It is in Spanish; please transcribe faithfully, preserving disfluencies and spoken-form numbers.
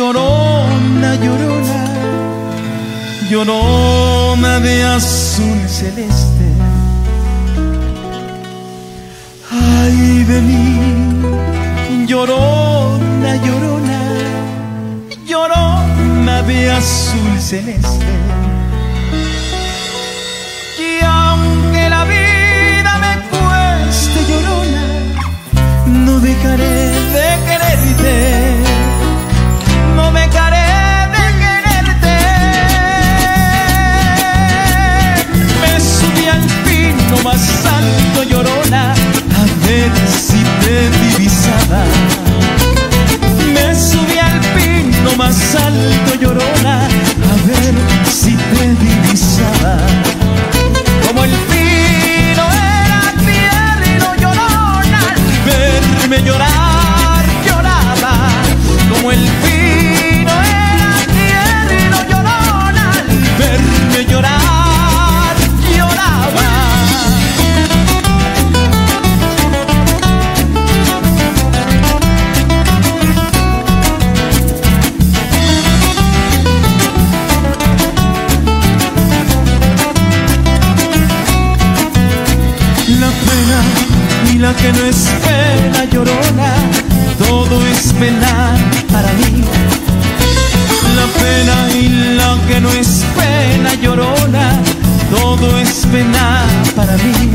Llorona, llorona, llorona de azul celeste. Ay de mí, llorona, llorona, llorona de azul celeste. Y aunque la vida me cueste, llorona, no dejaré de quererte. No dejaré de quererte. Me subí al pino más alto, llorona, a ver si te divisaba. Me subí al pino más alto, llorona, a ver si te divisaba. Como el pino era tierno, llorona, al verme llorar, lloraba. Como el pino era tierno, llorona, al verme llorar, lloraba. La pena y la que no es pena, llorona, todo es pena para mí. La pena y la que no es pena, llorona, todo es pena para mí.